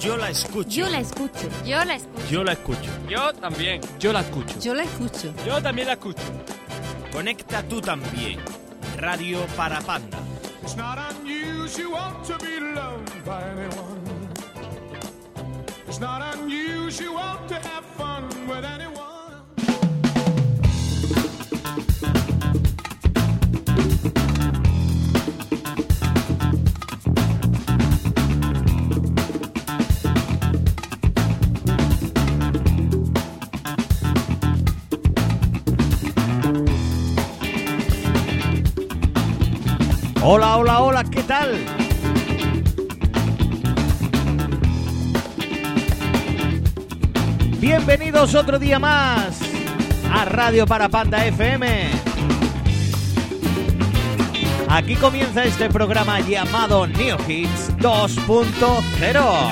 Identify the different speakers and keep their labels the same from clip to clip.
Speaker 1: Yo la escucho.
Speaker 2: Yo la escucho.
Speaker 3: Yo la escucho.
Speaker 1: Yo la escucho.
Speaker 4: Yo también.
Speaker 5: Yo la escucho.
Speaker 2: Yo la escucho.
Speaker 4: Yo también la escucho.
Speaker 1: Conecta tú también. Radio para Panda.
Speaker 6: It's not unusual to be loved by anyone. It's not unusual to have fun with anyone.
Speaker 7: Hola, hola, hola, ¿qué tal? Bienvenidos otro día más a Radio para Panda FM. Aquí comienza este programa llamado New Hits 2.0.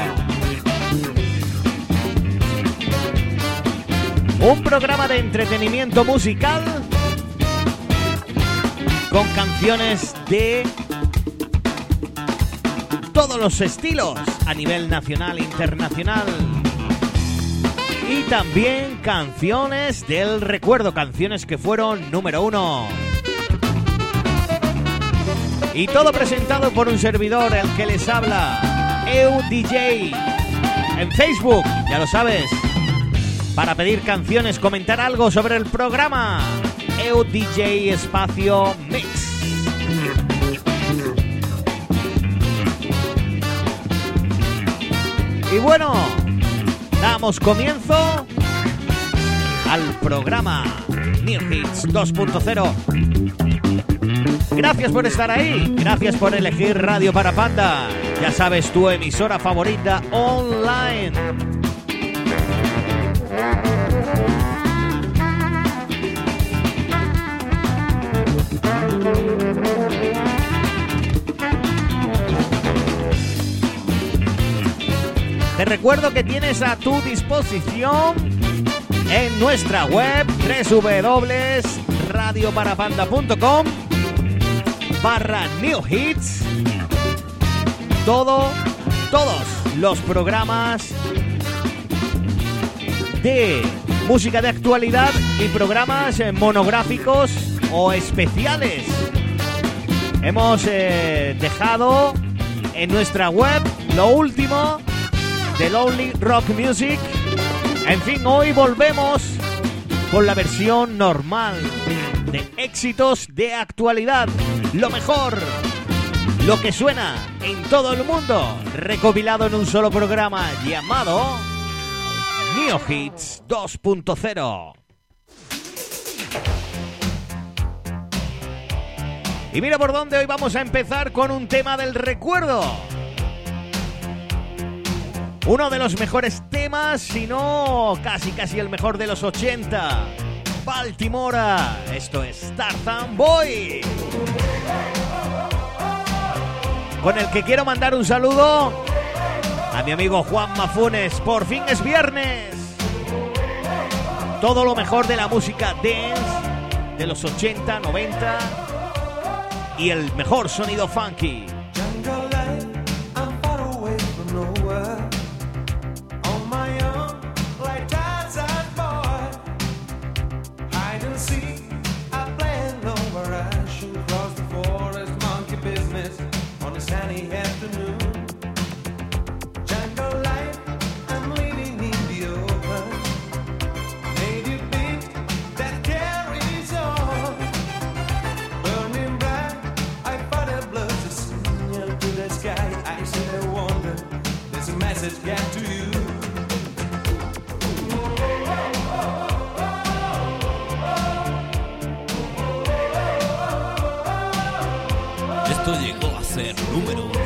Speaker 7: Un programa de entretenimiento musical con canciones de todos los estilos a nivel nacional e internacional. Y también canciones del recuerdo, canciones que fueron número 1. Y todo presentado por un servidor, el que les habla, EUDJ. En Facebook, ya lo sabes, para pedir canciones, comentar algo sobre el programa. EUDJ espacio Mix. Y bueno, damos comienzo al programa New Hits 2.0. Gracias por estar ahí, gracias por elegir Radio para Panda. Ya sabes, tu emisora favorita online. Te recuerdo que tienes a tu disposición en nuestra web www.radioparapanda.com/New Hits todos los programas de música de actualidad y programas monográficos o especiales. Hemos dejado en nuestra web lo último de Lonely Rock Music. En fin, hoy volvemos con la versión normal de éxitos de actualidad. Lo mejor, lo que suena en todo el mundo, recopilado en un solo programa llamado New Hits 2.0. Y mira por dónde hoy vamos a empezar con un tema del recuerdo. Uno de los mejores temas, si no casi el mejor de los 80. Baltimora, esto es Tarzan Boy. Con el que quiero mandar un saludo a mi amigo Juan Mafunes. Por fin es viernes. Todo lo mejor de la música dance de los 80, 90 y el mejor sonido funky.
Speaker 1: Esto llegó a ser número 1.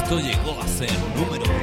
Speaker 1: Esto llegó a ser número 1.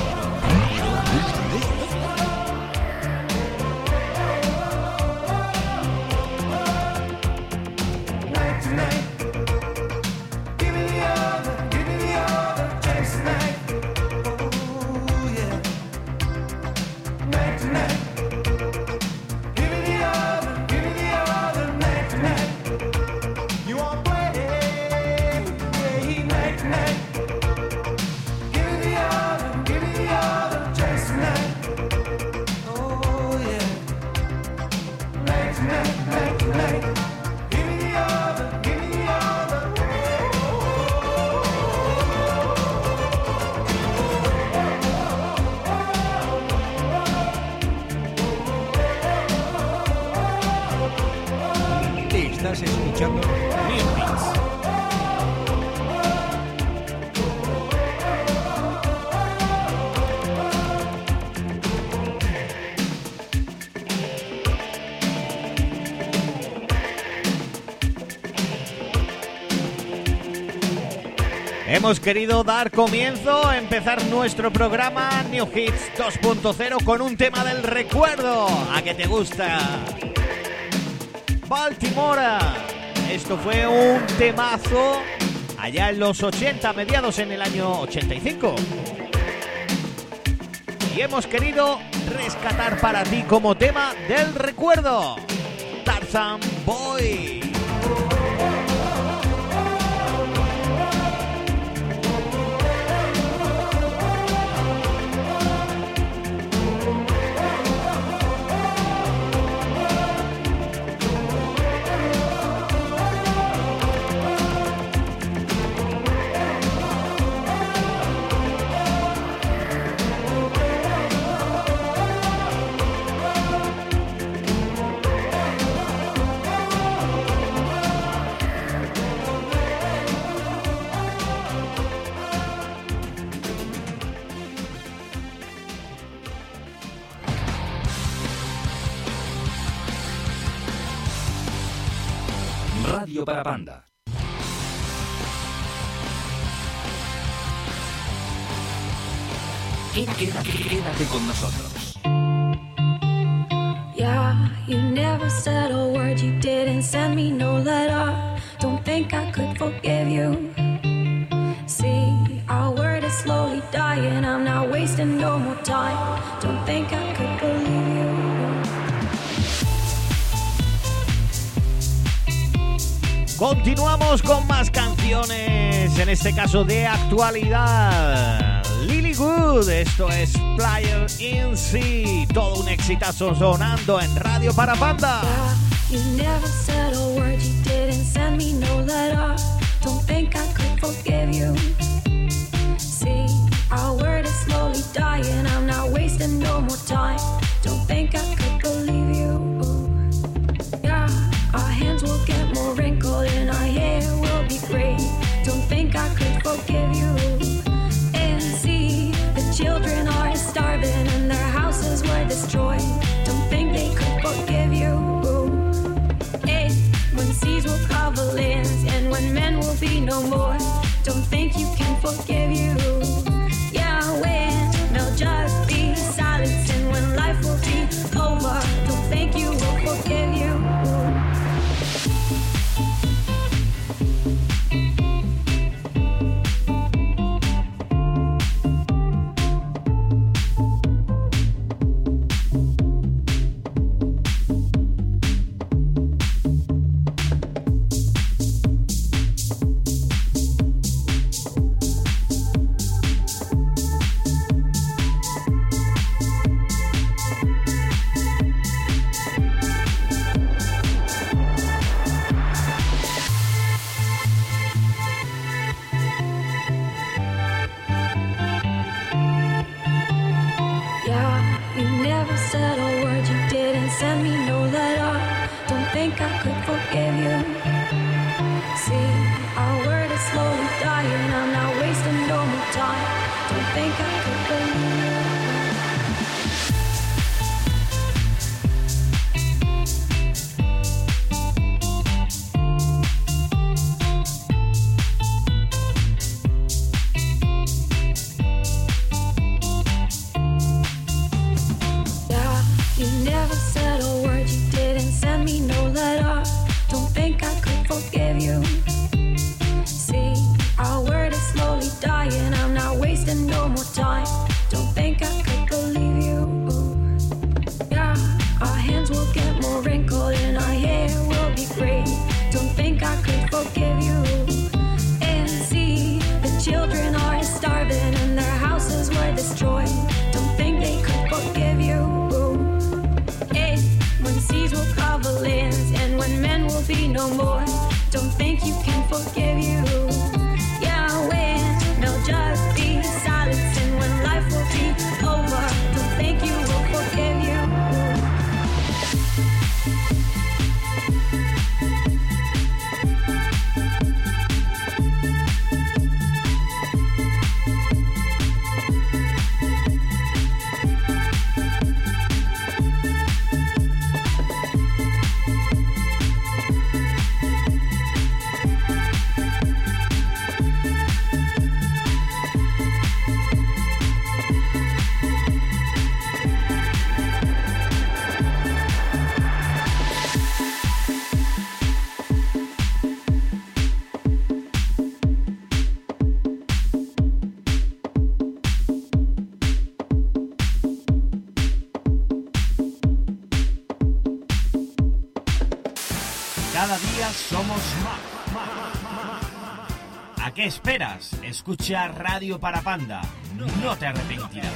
Speaker 2: Estás escuchando
Speaker 1: New Beats.
Speaker 7: Hemos querido dar comienzo a empezar nuestro programa New Hits 2.0 con un tema del recuerdo. ¿A qué te gusta? Baltimore. Esto fue un temazo allá en los 80, mediados en el año 85. Y hemos querido rescatar para ti como tema del recuerdo Tarzan Boy.
Speaker 3: Radio Parapanda. Quédate con nosotros.
Speaker 4: Yeah, you never said a word, you didn't send me no letter. Don't think I could forgive you. See, our word is slowly dying, I'm not wasting no more time. Don't think I could believe you.
Speaker 7: Continuamos con más canciones, en este caso de actualidad. Lily Wood, esto es Player in C, todo un exitazo sonando en Radio Parapanda.
Speaker 4: Yeah, you never said a word, you didn't send me no letter. Don't think I could forgive you. See, our word is slowly dying, I'm not wasting no more time. Don't think I could believe you. Yeah, our hands will get more wrinkled and our hair will be gray. Don't think I could forgive you. And see, the children are starving and their houses were destroyed. Don't think they could forgive you. And when seas will cover lands and when men will be no more. Don't think you can forgive you. Yeah, when there'll just be silence and when life will be over. Don't think you will forgive you. will be no more. Don't think you can forgive you. Yeah, when there'll just be silence, and when life will be over, don't think you will forgive you.
Speaker 1: Cada día somos más. ¿A qué esperas? Escucha Radio Parapanda. No te arrepentirás.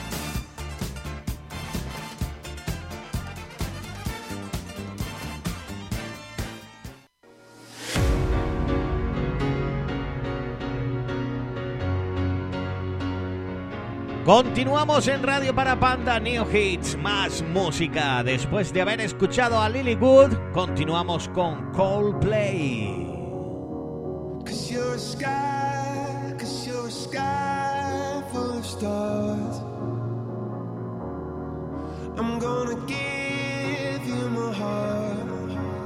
Speaker 7: Continuamos en Radio Parapanda, New Hits, más música. Después de haber escuchado a Lily Wood, continuamos con Coldplay.
Speaker 6: 'Cause you're a sky full of stars. I'm gonna give you my heart.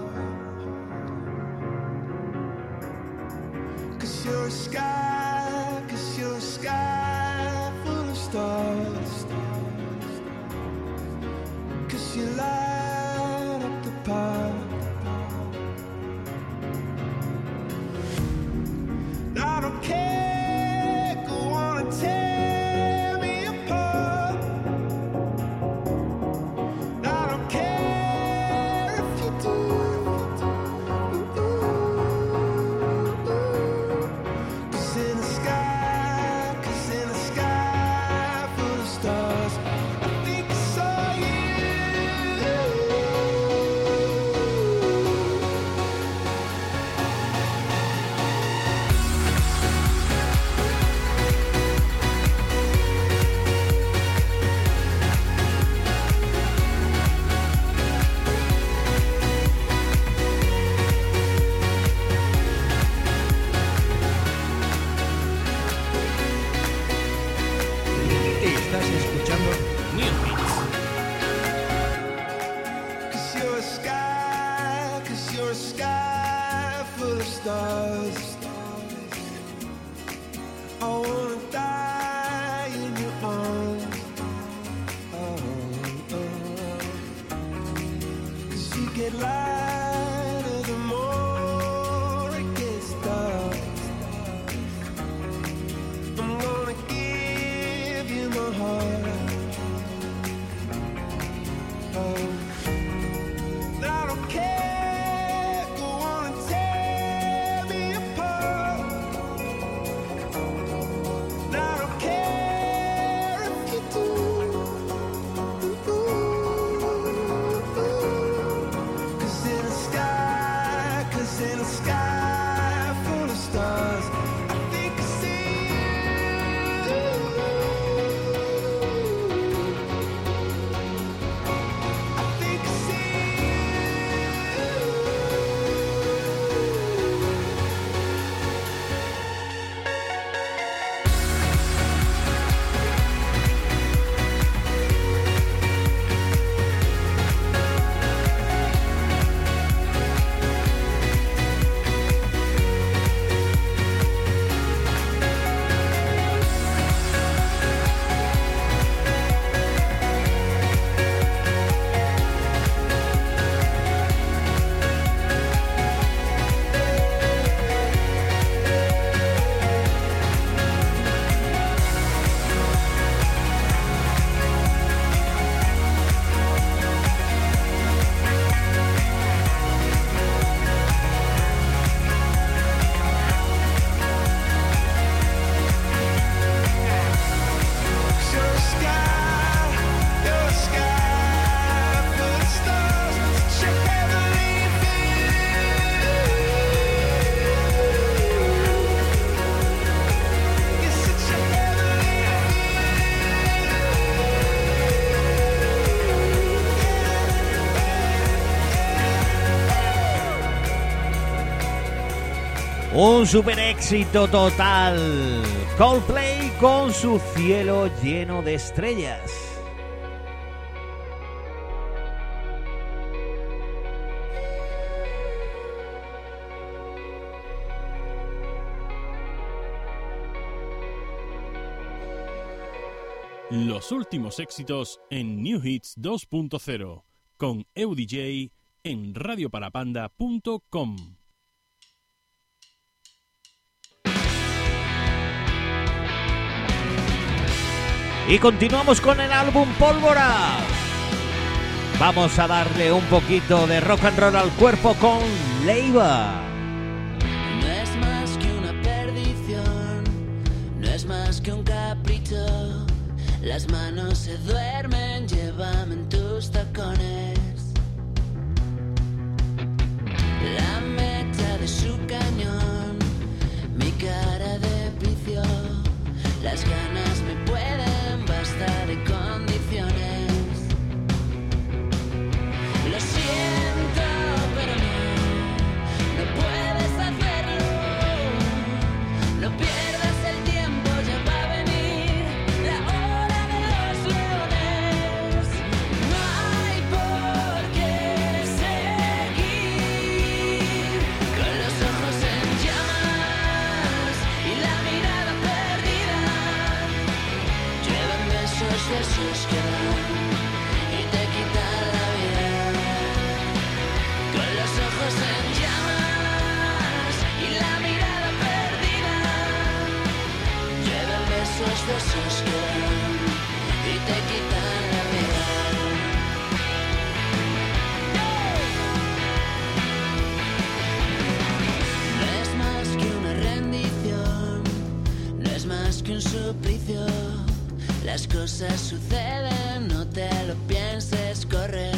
Speaker 6: 'Cause you're a sky full of stars. 'Cause you light up the path. I don't care, go on and tear me apart. I don't care if you do. 'Cause in the sky full of stars, I think I saw you.
Speaker 2: Estás escuchando
Speaker 1: New Hits.
Speaker 6: 'Cause you're a sky full of stars. I wanna die in your arms. Oh. 'Cause you get lighter the more it gets dark. I'm gonna give you my heart. Oh. I don't care, go on and tear me apart.
Speaker 7: Un super éxito total. Coldplay con su cielo lleno de estrellas.
Speaker 5: Los últimos éxitos en New Hits 2.0 con EUDJ en radioparapanda.com.
Speaker 7: Y continuamos con el álbum Pólvora. Vamos a darle un poquito de rock and roll al cuerpo con Leiva.
Speaker 8: No es más que una perdición, no es más que un capricho. Las manos se duermen, llévame en tus tacones. La mecha de su cañón, mi cara de vicio. Las ganas me pueden bastar de condiciones. Lo siento, pero no puedes hacerlo. No pierdas el tiempo, ya va a venir la hora de los leones. No hay por qué seguir con los ojos en llamas y la mirada perdida. Llevan besos de esos que dan y te quitan la vida. Con los ojos en llamas y la mirada perdida. Llevan besos de esos que dan y te quitan la vida. No es más que una rendición, no es más que un suplicio. Las cosas suceden, no te lo pienses, corre.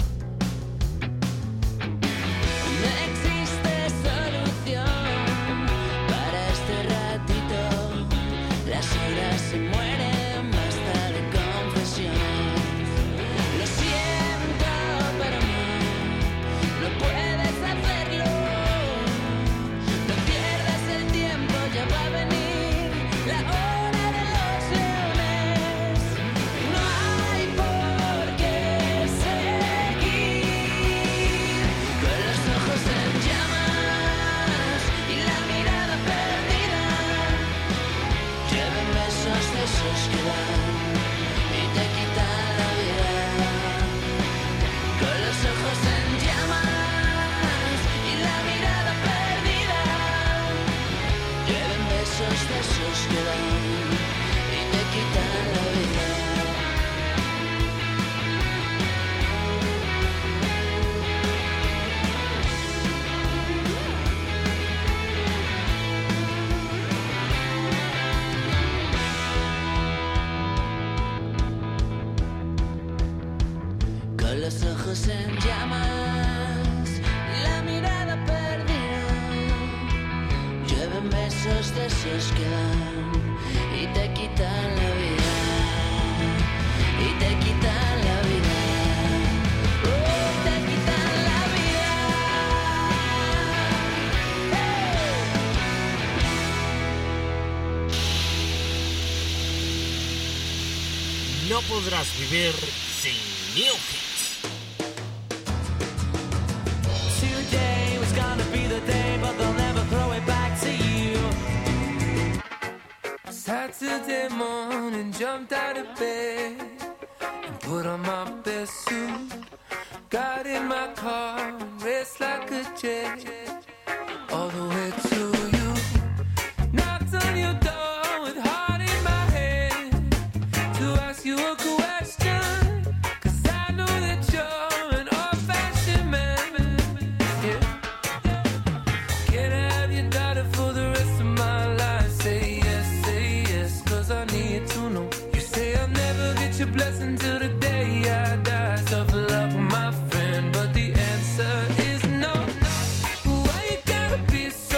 Speaker 8: No existe solución para este ratito. Las horas se mueren, basta de confesiones. Lo siento, pero no puedes hacerlo. No pierdas el tiempo, ya va a venir la hora de los leones. No hay por qué seguir con los ojos en llamas y la mirada perdida. Lleven besos de esos que dan y te quitan la vida. Con los ojos en llamas y la mirada perdida. Lleven besos de esos que dan y te quitan la vida. Con los ojos en llamas y la mirada perdida. Lleven besos de esos que dan y te quitan la vida. Y te quitan la vida. Te quitan la vida.
Speaker 1: No podrás vivir sin New Hits.
Speaker 8: Today was gonna be the day, but they'll never throw it back to you.
Speaker 9: Saturday morning, jumped out of bed and put on my best suit. Got in my car and raced like a jet all the way to you. Knocked on your door with heart in my head to ask you a question, 'cause I know that you're an old-fashioned man. Yeah. Can I have your daughter for the rest of my life? Say yes, 'cause I need to know. You say I'll never get your blessing till the day I die. Tough luck, my friend, but the answer is no. Why you gotta be so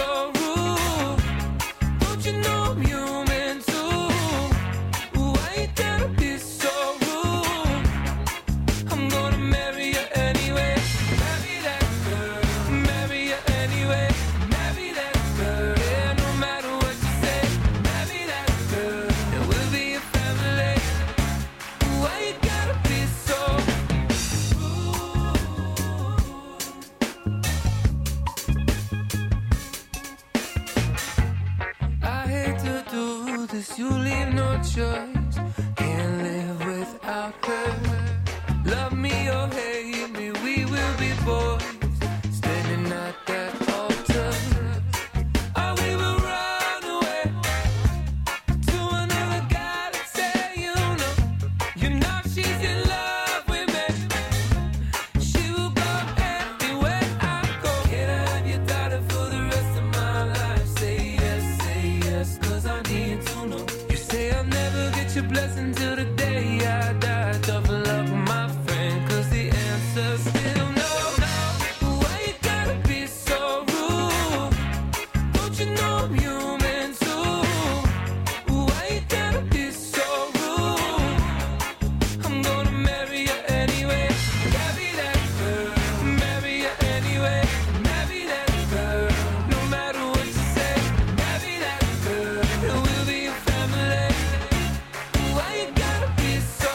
Speaker 9: guess you leave no choice. Can't live without her. Love me or hate me, we will be boys. Standing at that altar. Or we will run away to another galaxy. You know she's in love with me. She will go anywhere I go. Can I have your daughter for the rest of my life? Say yes, cause I need to know. You say I'll never get your blessing till the day I die. Tough luck, my friend, cause the answer's still no. Why you gotta be so rude? Don't you know I'm human too? Why you gotta be so rude? I'm gonna marry you anyway. Marry that girl. Marry you anyway. Marry that girl. No matter what you say. Marry that girl. And we'll be a family. Why you gotta be so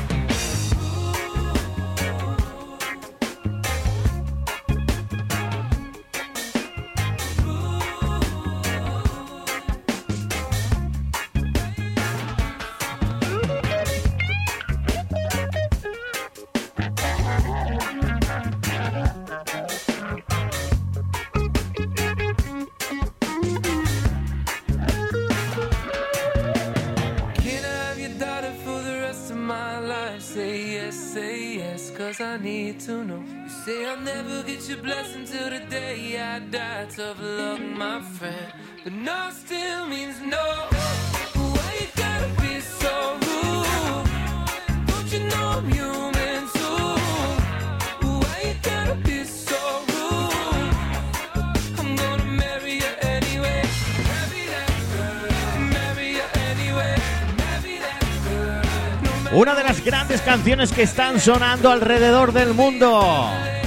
Speaker 9: Can I have your daughter for the rest of my life? Say yes, cause I need to know. You say I'll never get your blessing till the day I die. Tough luck, my friend, but no still means no. Why you gotta be so rude? Don't you know I'm human too? Why you gotta be so rude? I'm gonna marry you anyway. Marry that girl. Marry you anyway. Marry that girl. No matter
Speaker 7: Una de las grandes canciones que están sonando alrededor del mundo.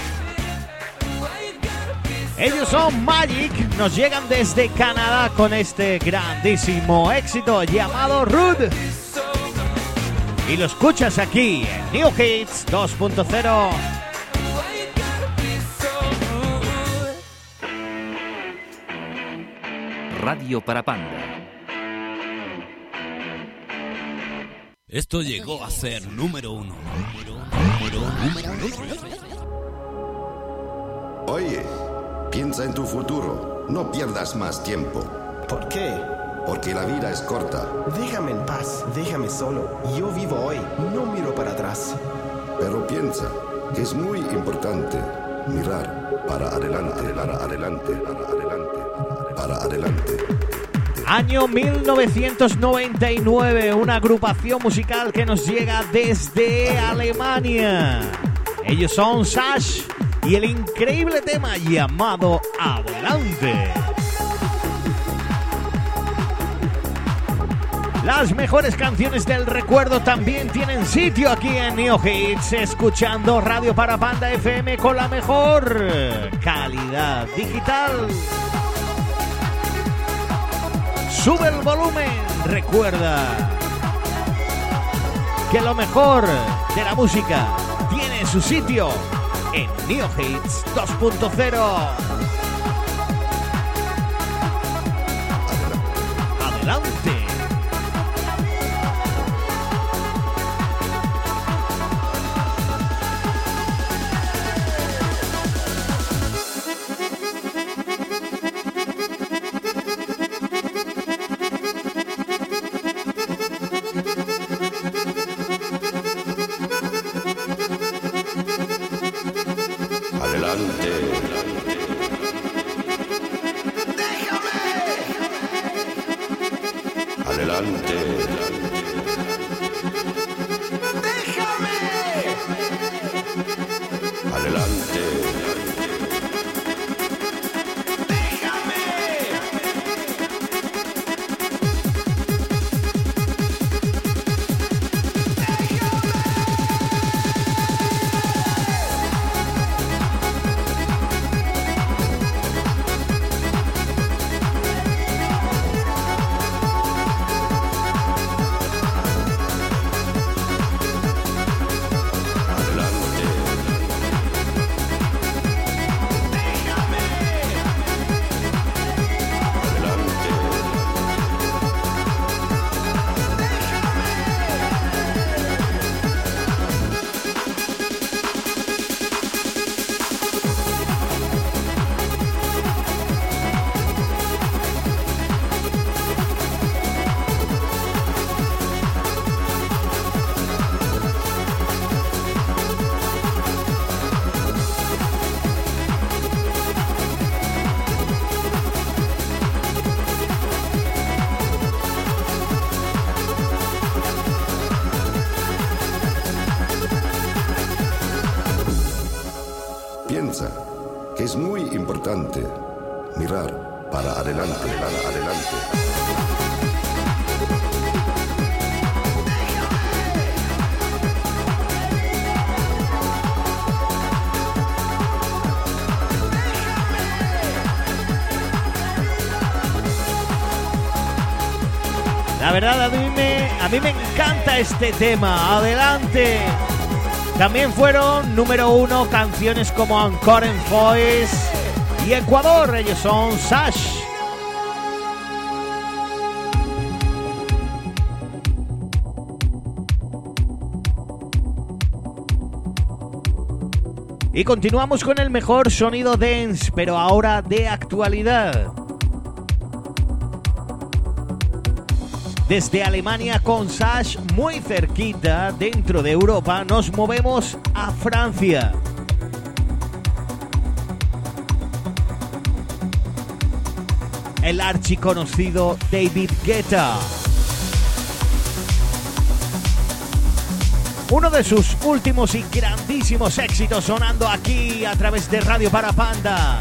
Speaker 7: Ellos son Magic, nos llegan desde Canadá con este grandísimo éxito llamado Rude. Y lo escuchas aquí en New Hits 2.0.
Speaker 3: Radio para Panda.
Speaker 10: Esto llegó a ser número uno.
Speaker 11: Oye, piensa en tu futuro. No pierdas más tiempo.
Speaker 12: ¿Por qué?
Speaker 11: Porque la vida es corta.
Speaker 12: Déjame en paz, déjame solo. Yo vivo hoy, no miro para atrás.
Speaker 11: Pero piensa que es muy importante mirar para adelante, para adelante, para adelante, para adelante.
Speaker 7: Año 1999, una agrupación musical que nos llega desde Alemania. Ellos son Sash y el increíble tema llamado Adelante. Las mejores canciones del recuerdo también tienen sitio aquí en New Hits, escuchando Radio para Panda FM con la mejor calidad digital. Sube el volumen, recuerda que lo mejor de la música tiene su sitio en New Hits 2.0. Adelante.
Speaker 11: mirar para adelante, para adelante.
Speaker 7: La verdad, a mí me encanta este tema. Adelante. También fueron número 1 canciones como Encore en Voice y Ecuador. Ellos son Sash. Y continuamos con el mejor sonido dance, pero ahora de actualidad. Desde Alemania con Sash, muy cerquita, dentro de Europa, nos movemos a Francia. El archiconocido David Guetta. Uno de sus últimos y grandísimos éxitos sonando aquí a través de Radio Parapanda.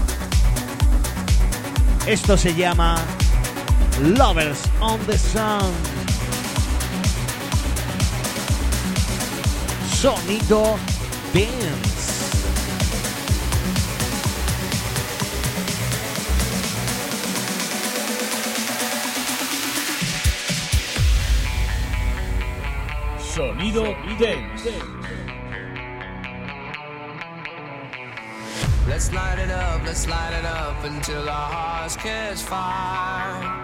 Speaker 7: Esto se llama Lovers on the Sun. Sonido dance.
Speaker 5: Sonido dance.
Speaker 9: Let's light it up until our hearts catch fire.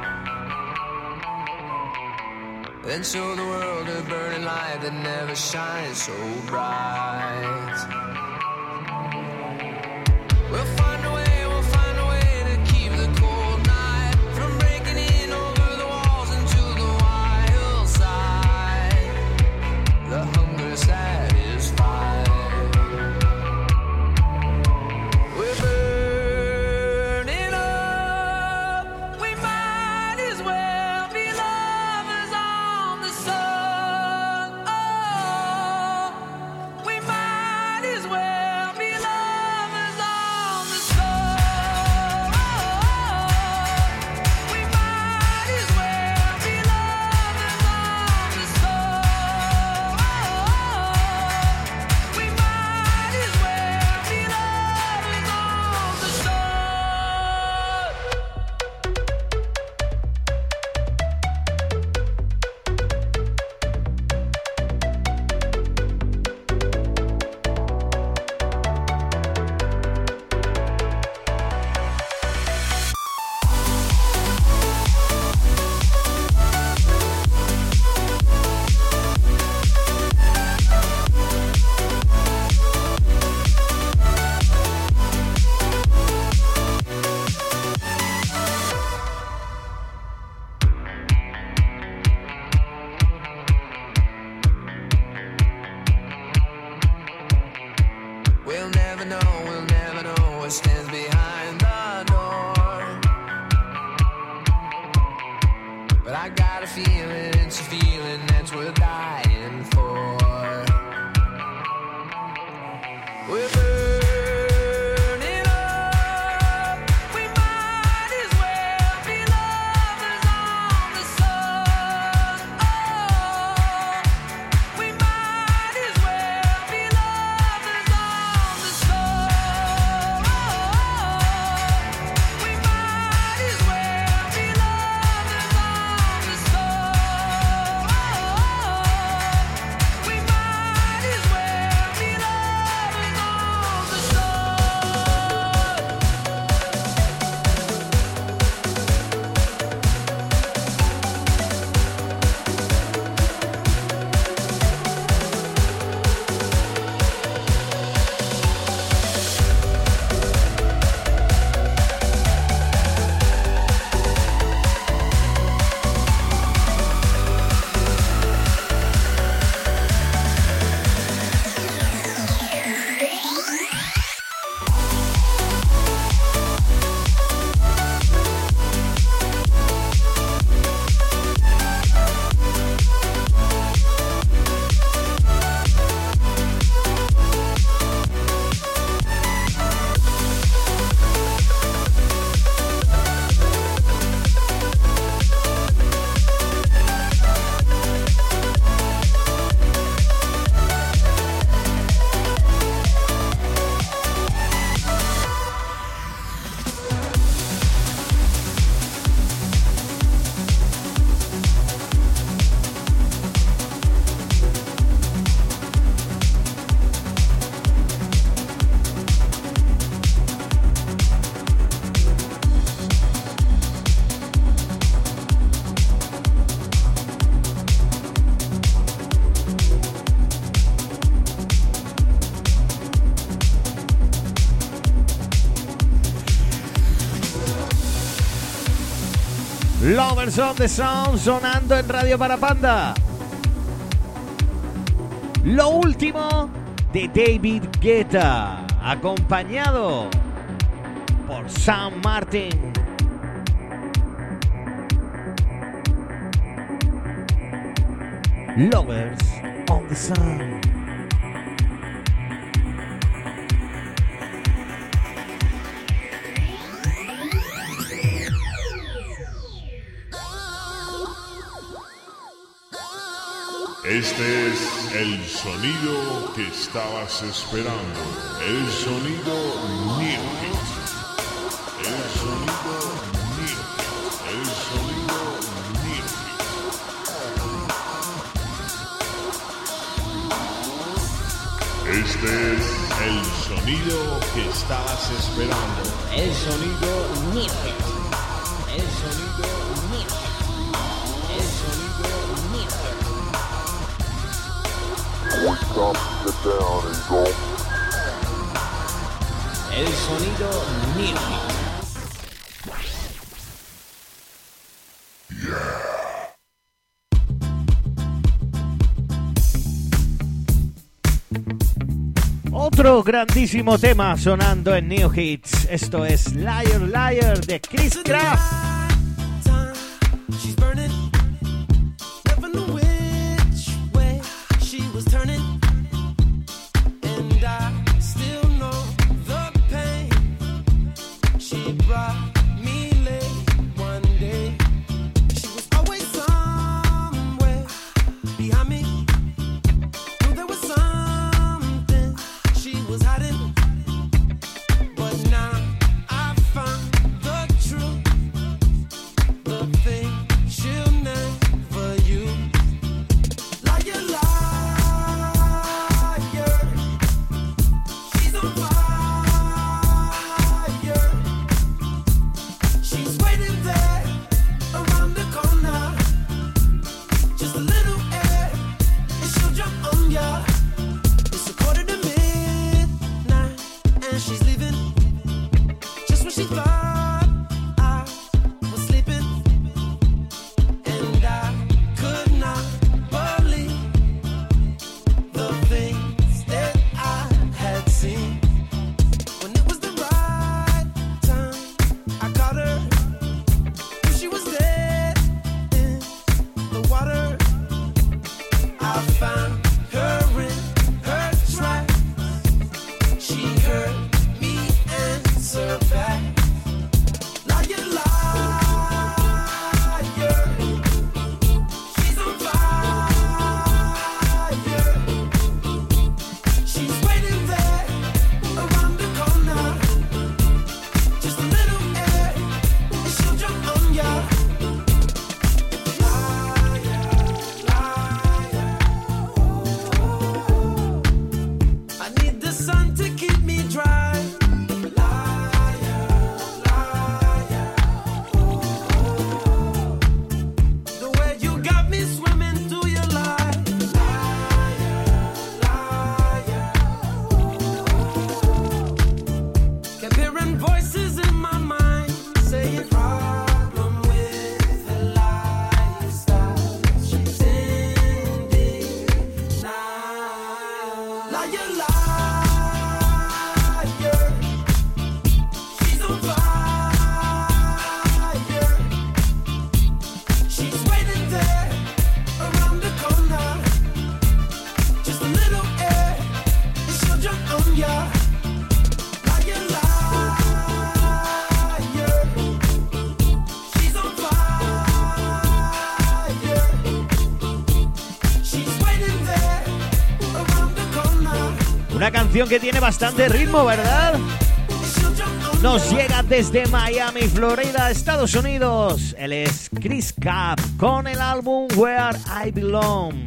Speaker 9: Then show the world a burning light that never shines so bright. We'll find a way to keep the cold night from breaking in over the walls into the wild side. The hunger satisfied. We're burning up. We might as well be lovers on the sun. Oh, we might as
Speaker 7: Lovers of the Sound sonando en Radio Parapanda. Lo último de David Guetta, acompañado por Sam Martin. Lovers of the Sound.
Speaker 13: Este es el sonido que estabas esperando. El sonido New Hit. El sonido New Hit. El sonido New Hit. Este es el sonido que estabas esperando.
Speaker 14: El sonido New Hit. El sonido New Hit. El sonido New Hit.
Speaker 13: We stop, sit down and go.
Speaker 14: El sonido New Hit.
Speaker 7: Otro grandísimo tema sonando en New Hits. Esto es Liar Liar de Chris Craft. Una canción que tiene bastante ritmo, ¿verdad? Nos llega desde Miami, Florida, Estados Unidos. Él es Chris Craft con el álbum Where I Belong.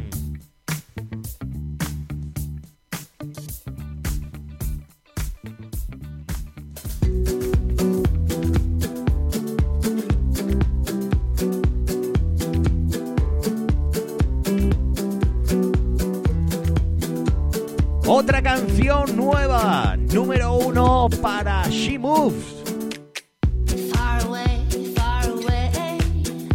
Speaker 7: Otra canción nueva, número 1 para She Moves.
Speaker 8: Far away,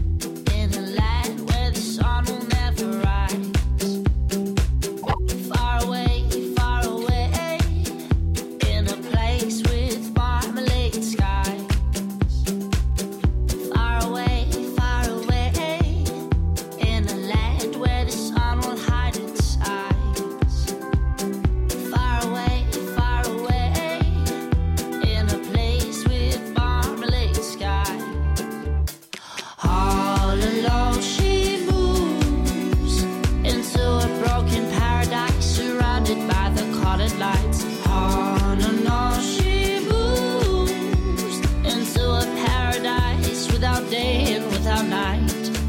Speaker 8: without day and without night.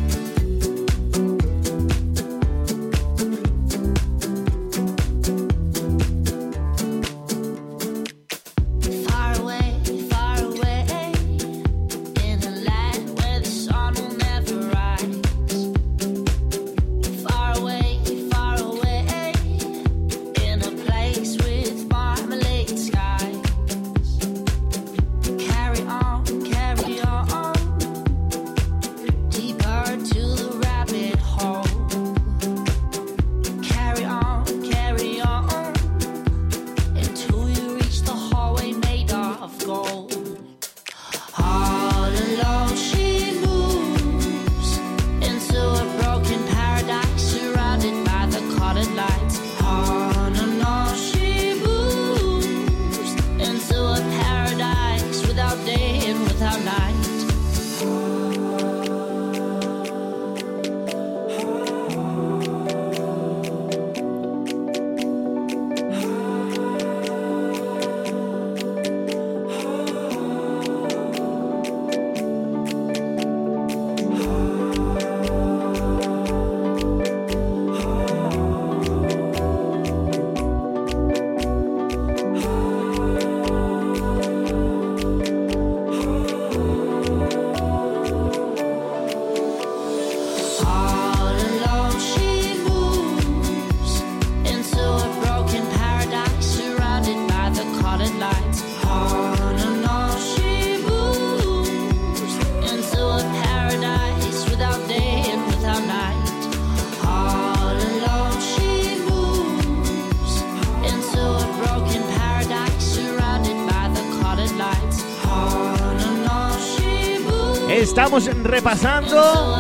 Speaker 7: Estamos repasando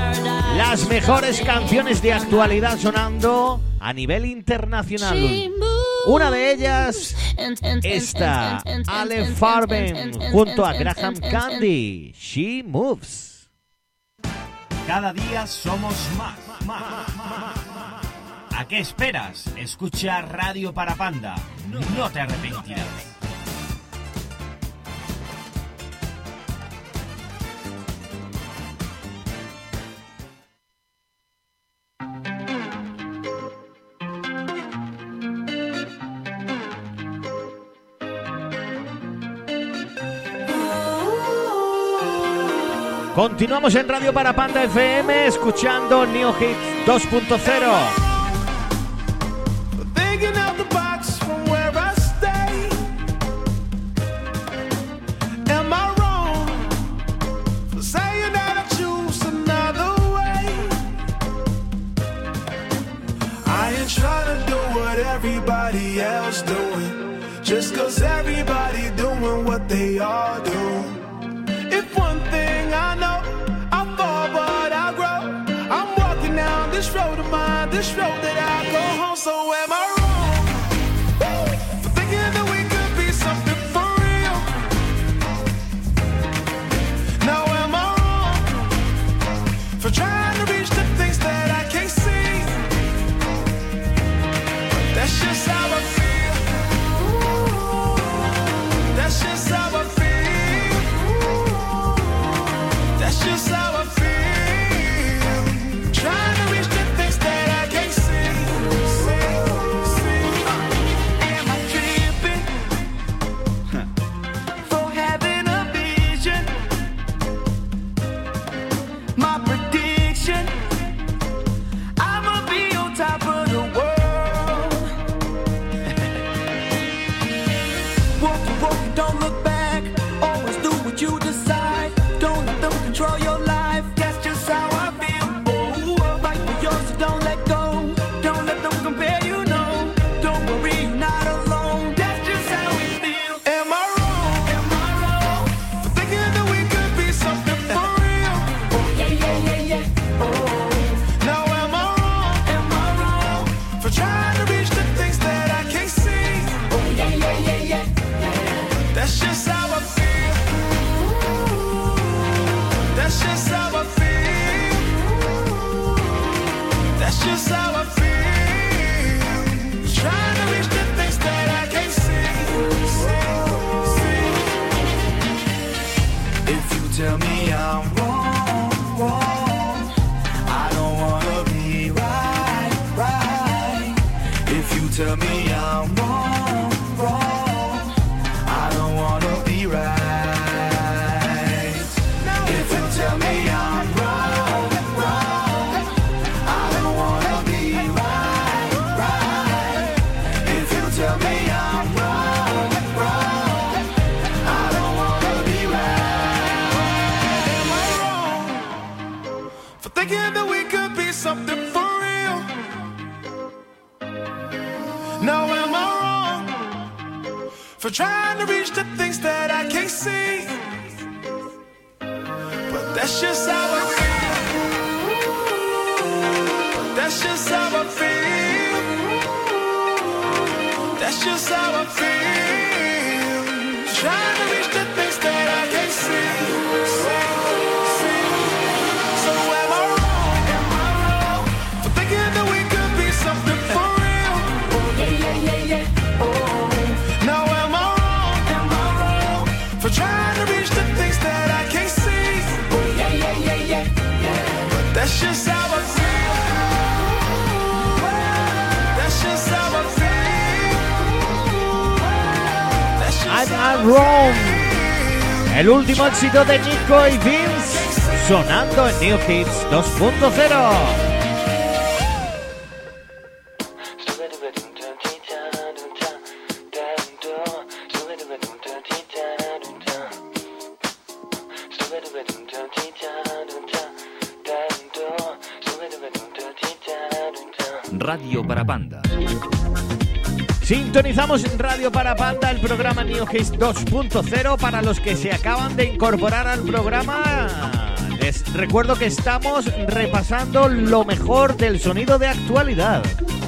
Speaker 7: las mejores canciones de actualidad sonando a nivel internacional. Una de ellas, esta, Ale Farben, junto a Graham Candy, She Moves.
Speaker 1: Cada día somos más. ¿A qué esperas? Escucha Radio Parapanda. No te arrepentirás.
Speaker 7: Continuamos en Radio Parapanda FM escuchando New Hits 2.0.
Speaker 6: Thinking out the box from where I stay. Am I wrong for saying that I choose another way? I ain't trying to do what everybody else doing, just 'cause everybody doing what they all do. If one thing I know, I fall but I grow. I'm walking down this road of mine, this road tell me I'm wrong, wrong, I don't wanna be right, right. If you tell me I'm wrong, wrong, I don't wanna be right. If you tell me I'm wrong, wrong, I don't wanna be right, right. If you tell me I'm wrong, wrong, I don't wanna be right. Am I wrong for thinking that we could be something for real? Now am I wrong for trying to reach the things that I can't see? But that's just how I feel. But that's just how I feel. That's just how I feel. Trying to reach the things that I can't see. So am I wrong for thinking that we could be something for real? Now am I wrong for trying to reach the things that I can't see? But that's just how I feel. That's just how I feel. That's just
Speaker 7: I'm not wrong. El último éxito de Nico y Vince sonando en New Hits 2.0.
Speaker 3: Radio para Panda.
Speaker 7: Sintonizamos en Radio para Panda, el programa New Hits 2.0. Para los que se acaban de incorporar al programa, les recuerdo que estamos repasando lo mejor del sonido de actualidad.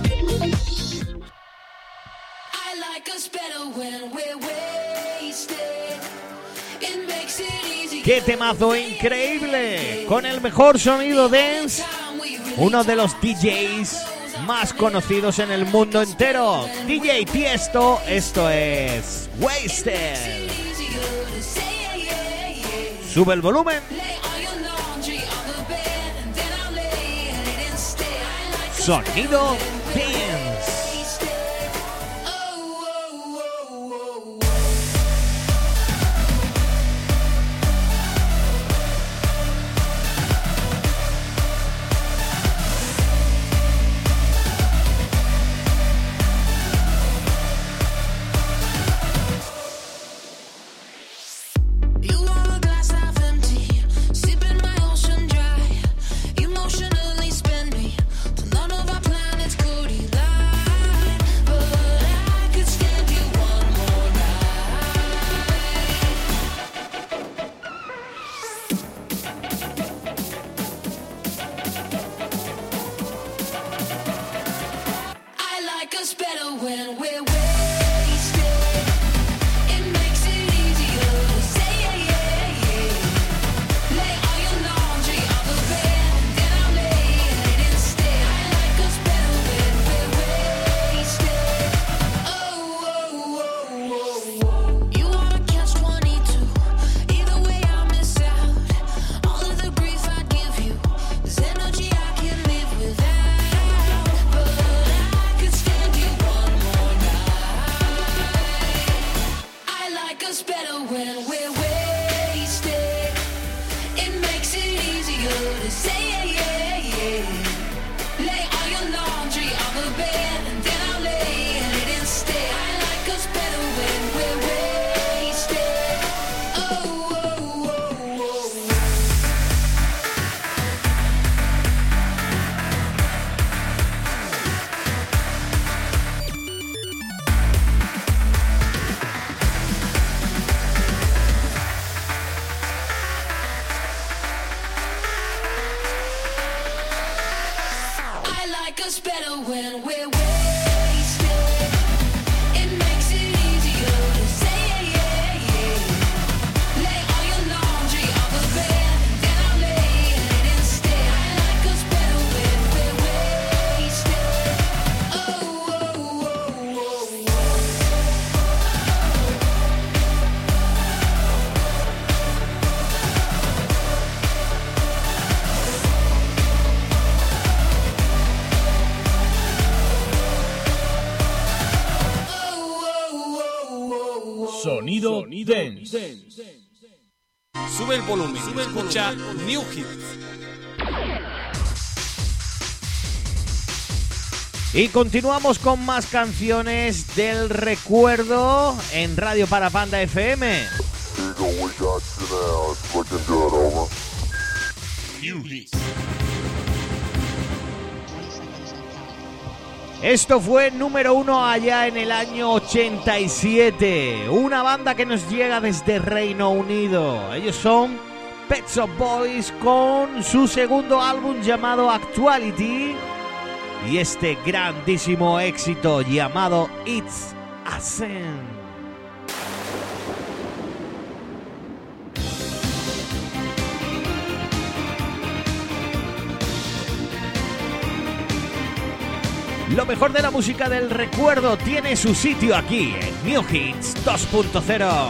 Speaker 7: ¡Qué temazo increíble! Con el mejor sonido dance, uno de los DJs más conocidos en el mundo entero, DJ Tiesto. Esto es Wasted. Sube el volumen. Sonido dance.
Speaker 5: Sonido Dance.
Speaker 10: Sube el volumen, escucha New Hits.
Speaker 7: Y continuamos con más canciones del recuerdo en Radio Parapanda FM. Esto fue número 1 allá en el año 87. Una banda que nos llega desde Reino Unido. Ellos son Pet Shop Boys con su segundo álbum llamado Actuality. Y este grandísimo éxito llamado It's a Sin. Lo mejor de la música del recuerdo tiene su sitio aquí en New Hits 2.0.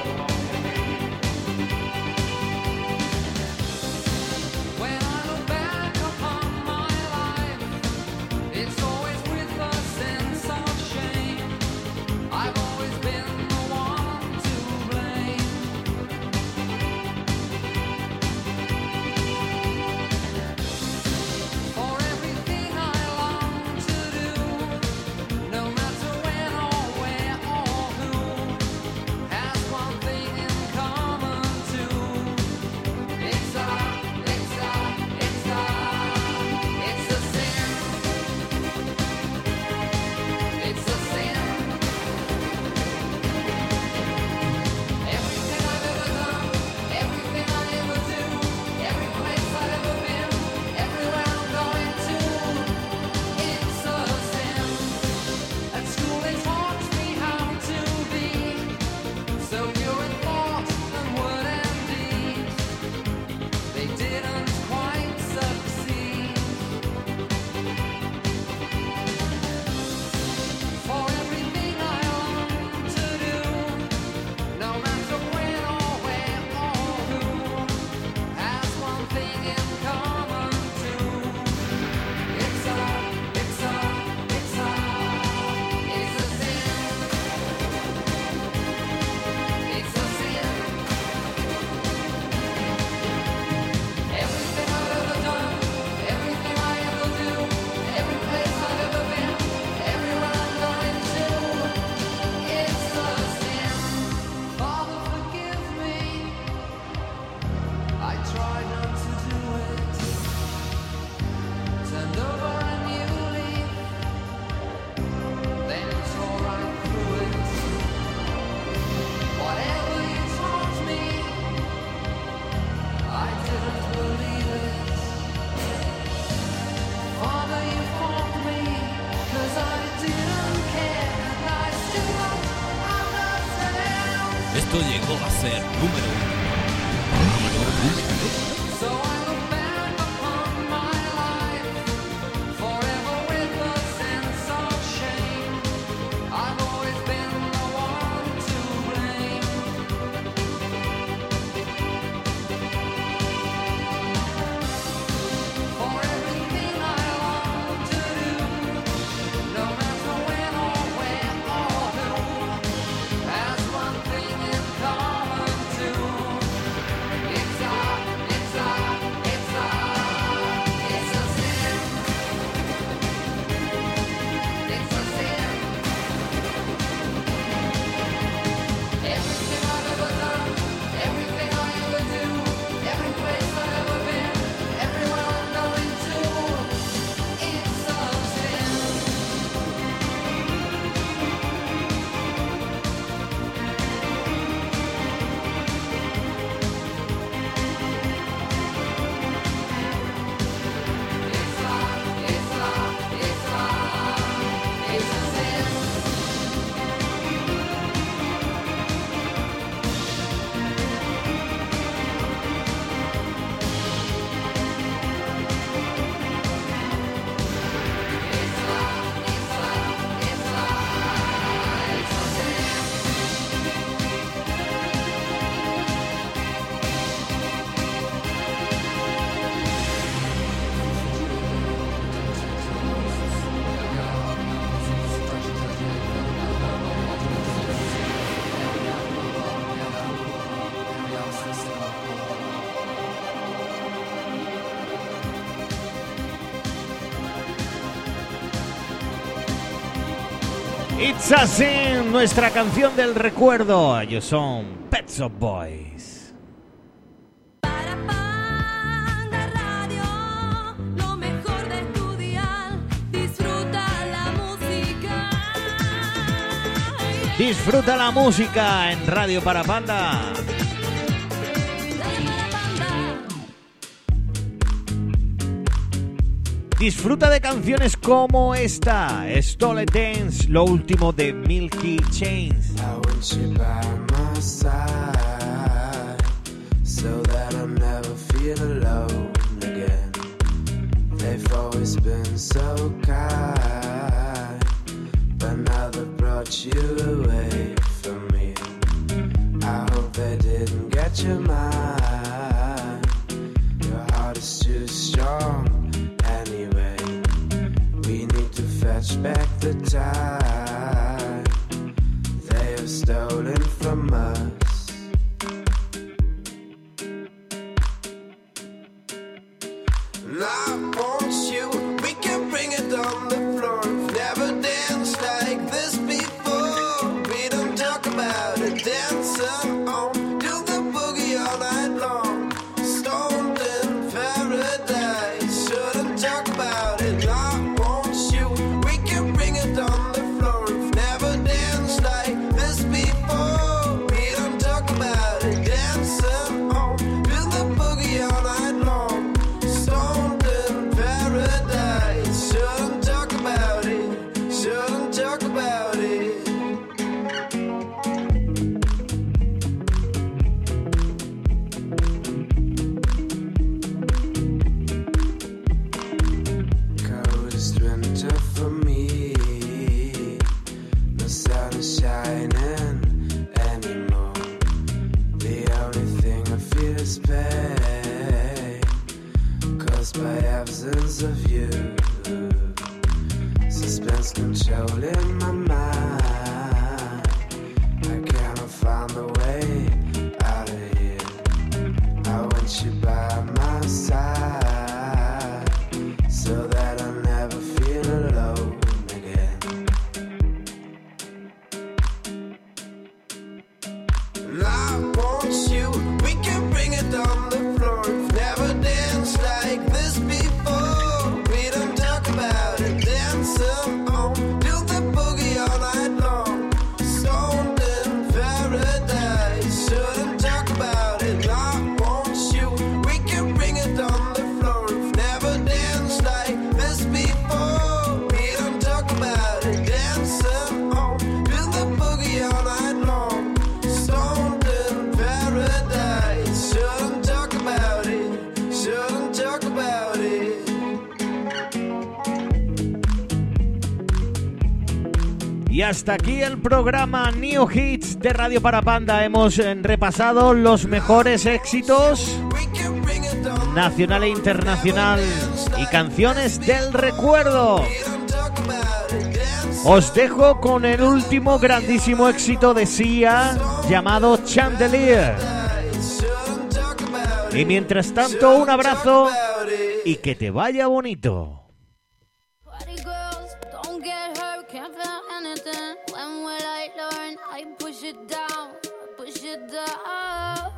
Speaker 10: Esto llegó a ser número 1.
Speaker 9: Has one thing in common too.
Speaker 7: It's a Sin, nuestra canción del recuerdo. Ellos son Pet Shop Boys.
Speaker 4: Lo mejor de tu día, disfruta la música.
Speaker 7: Disfruta la música en Radio Parapanda. Disfruta de canciones como esta, Stole Dance, lo último de Milky Chains.
Speaker 15: I want you by my side, so that I'll never feel alone again. They've always been so kind, but now they've brought you away from me. I hope they didn't get your mind. Your heart is too strong. Fetch back the time they have stolen from us. And I want you, we can bring it on the floor. We've never danced like this before. We don't talk about it, dancing on, do the boogie all night long. Stoned in paradise, shouldn't talk about it. Of you, suspense controlling my mind. I cannot find a way out of here. I want you by my side, so that I'll never feel alone again. And I want you, we can bring it on the floor. We've never danced like this before.
Speaker 7: Y hasta aquí el programa New Hits de Radio Parapanda. Hemos repasado los mejores éxitos nacional e internacional y canciones del recuerdo. Os dejo con el último grandísimo éxito de Sia llamado Chandelier. Y mientras tanto, un abrazo y que te vaya bonito.
Speaker 4: Can't feel anything. When will I learn? I push it down, push it down.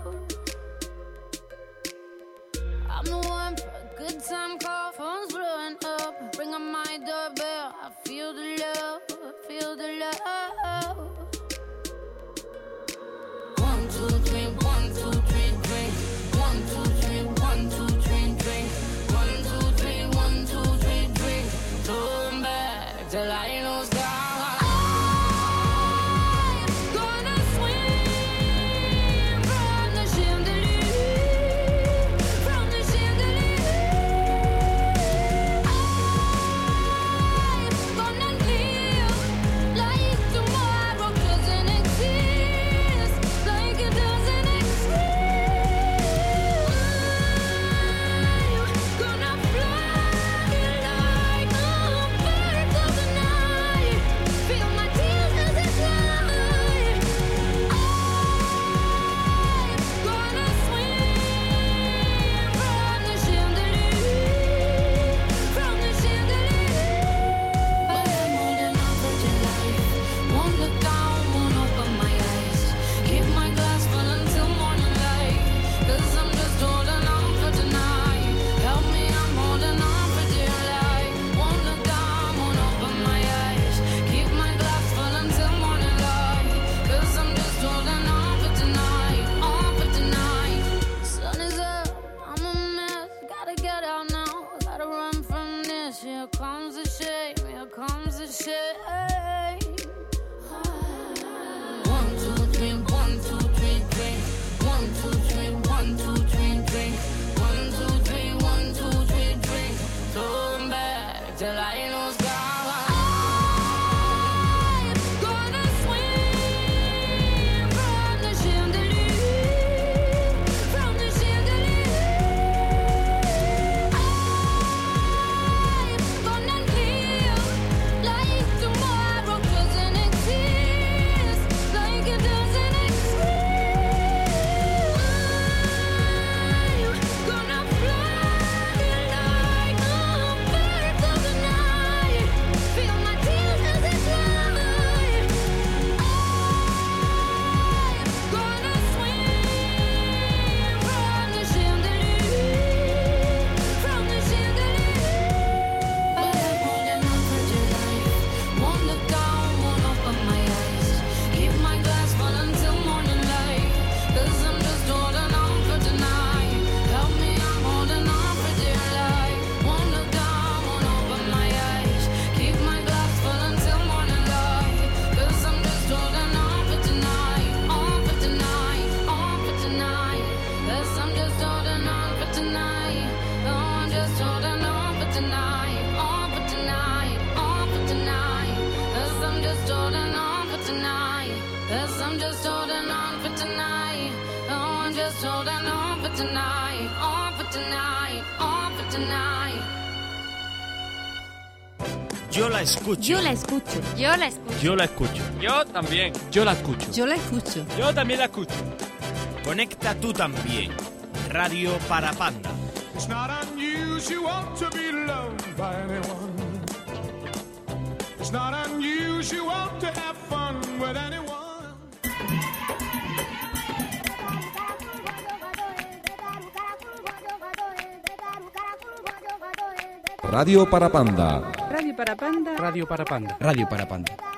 Speaker 4: I'm the one for a good time call. Phone's blowing up. Ring on my doorbell. I feel the love, I feel the love. 1, 2, 3, 1, 2, 3, drink. 1, 2, 3, 1, 2, 3, drink. 1, 2, 3, 1, 2, 3. for tonight, on for tonight, on for tonight.
Speaker 1: Yo la escucho.
Speaker 16: Yo la escucho.
Speaker 17: Yo la escucho.
Speaker 10: Yo la escucho.
Speaker 5: Yo también.
Speaker 10: Yo la escucho.
Speaker 16: Yo la escucho.
Speaker 5: Yo también la escucho.
Speaker 1: Conecta tú también. Radio para Panda.
Speaker 6: It's not unusual to be loved by anyone. It's not unusual to have fun with anyone.
Speaker 2: Radio para Panda.
Speaker 16: Radio para Panda.
Speaker 10: Radio para Panda.
Speaker 2: Radio para Panda.